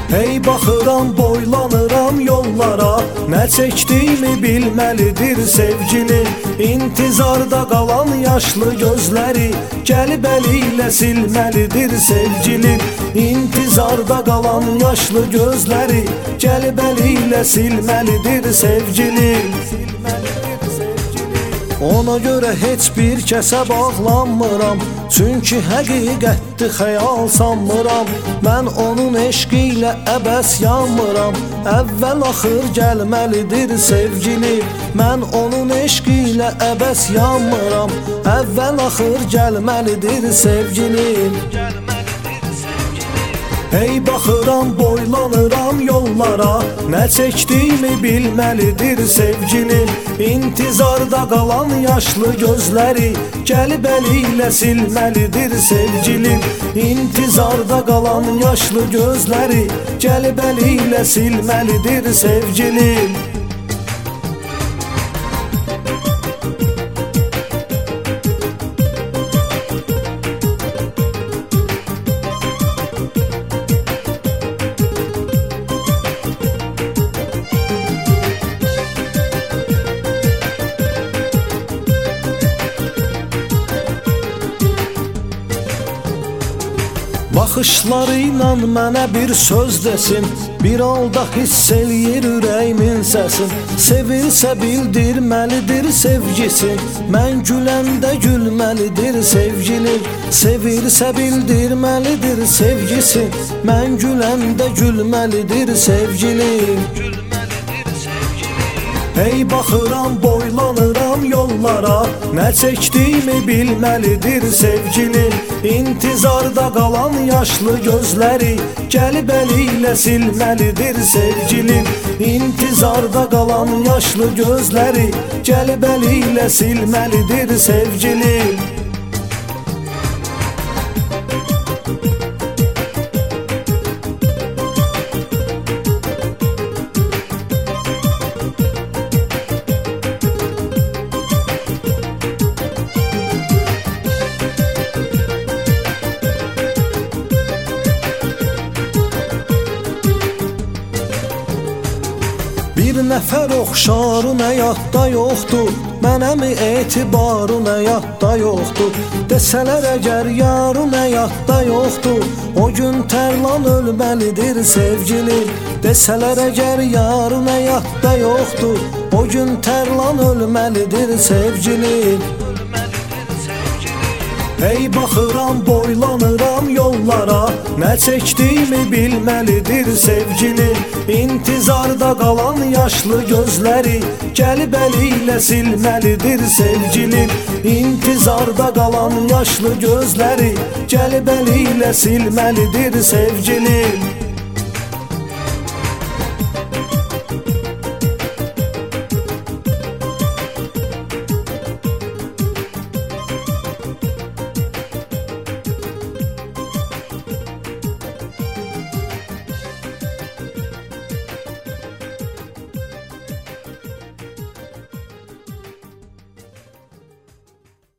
Hey baxıram, boylanıram yollara, nə çəkdiyimi bilməlidir sevgilim. İntizarda qalan yaşlı gözləri gəlib əli ilə silməlidir sevgilim. İntizarda qalan yaşlı gözləri gəlib əli ilə silməlidir sevgilim. Ona görə heç bir kəsə bağlanmıram, çünki həqiqətdir xəyal sanmıram. Mən onun eşqi ilə əbəs yanmıram, əvvəl axır gəlməlidir sevgilim. Mən onun eşqi ilə əbəs yanmıram, əvvəl axır gəlməlidir sevgilim. Hey baxıram, boylanıram yollara, nə çəkdiyimi bilməlidir sevgilim. İntizarda qalan yaşlı gözləri gəlib əli ilə silməlidir sevgilim. İntizarda qalan yaşlı gözləri gəlib əli ilə silməlidir sevgilim. Baxışları ilə mənə bir söz desin, bir halda hiss eləyir ürəyimin səsin. Sevirsə bildirməlidir sevgisi, mən güləndə gülməlidir sevgilim. Sevirsə bildirməlidir sevgisi, mən güləndə gülməlidir sevgilim. Hey baxıram, boylanıram yollara, nə çəkdiyimi bilməlidir sevgilim. İntizarda qalan yaşlı gözləri gəlib əli ilə silməlidir sevgilim. İntizarda qalan yaşlı gözləri gəlib əli ilə silməlidir sevgilim. Bir nəfər oxşarın həyatda yoxdur, mənəmi etibarın həyatda yoxdur. Desələr əgər yarın həyatda yoxdur, o gün tərlan ölməlidir sevgilim. Desələr əgər yarın həyatda yoxdur, o gün tərlan ölməlidir sevgilim. Hey baxıram, boylanıram yollara, nə çəkdiyimi bilməlidir sevgilim. İntizarda qalan yaşlı gözləri gəlib əli ilə silməlidir sevgilim. İntizarda qalan yaşlı gözləri gəlib əli ilə silməlidir sevgilim.